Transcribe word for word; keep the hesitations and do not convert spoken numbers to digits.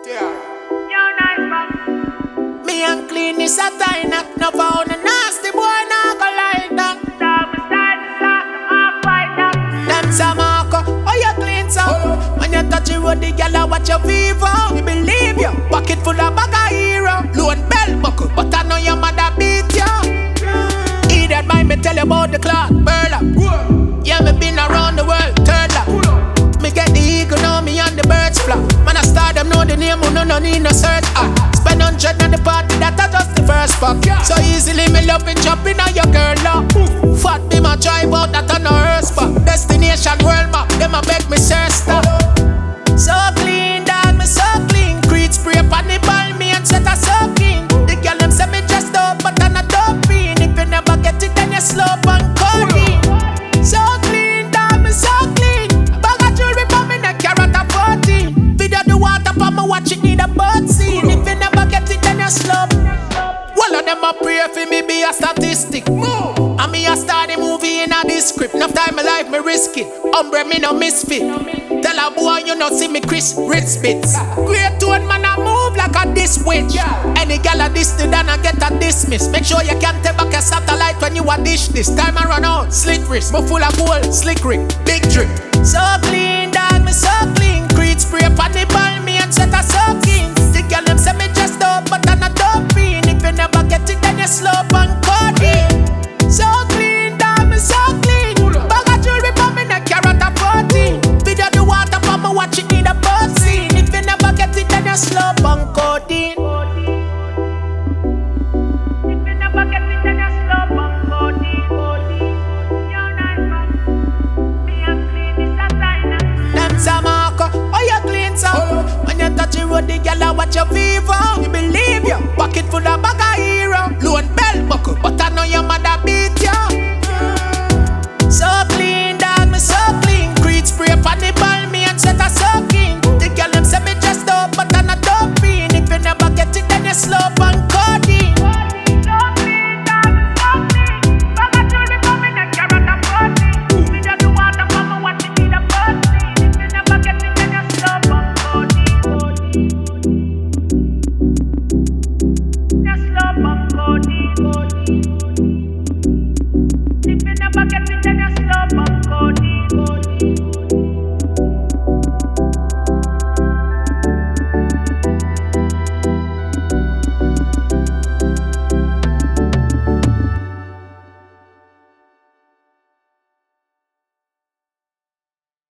Yeah. Yo, nice man. Me and clean is a tie knock. No found a nasty boy, nah go like that. Dog, me style is soft, I'm off white dog. Them say Marco, oh you clean so. When you touch it with the girl, I watch your vivo. Me believe you, pocket full of bag of hero. Loan bell buckle, but I know your mother beat you. Idiot mind me tell you about the clock, burl up. Yeah, me been around the world, turn up. Me get the eagle, know me and the birds flock. Man, I start them, know the name, who no, no need no search. Ah, spend hundred on the party, that I just the first fuck. So easily me love it, jumping on your girl up. Fat be my drive out, that I no her spot. Destination world map, them a beg me search stop. So clean, dog, me so clean. Creed spray upon the ball, me and set a soaking. The girl them say me dressed up, but I'm not doping. If you never get it, then you slope and coding. So clean, dog, me so clean. Bag of jewelry for me, the carrot a fourteen. Video the water for me, watch it need a boat scene. If you never get it, then you slope. One of them a pray for me be a statistic. And me a start the movie in a this script. Enough time my life me risk it. Umbre me no misfit. Tell a boy you no see me Chris Rich spits. Great tone man I move like a this witch. Any gal a this then I get a dismiss. Make sure you can take back a satellite when you a dish this. Time I run out, slit wrist, me full of gold, slick ring, big drip. So clean dog, me so clean. Creed spray upon the ball, me and set a soaking. The gal them say me dressed up, but I'm not doping. If you never get it, then you slope and coding. So clean, dog, me so clean. Bag of jewelry for me, the carrot a fourteen. Video the water for me, watch it need a boat scene. If you never get it, then you slope and coding. If you never get it, then you slope and coding. Yo, nice man. Me and clean is a sign. Them say Marco, oh you clean so. When you touch it with the girl, I watch your vivo. You believe you, pocket full of bag of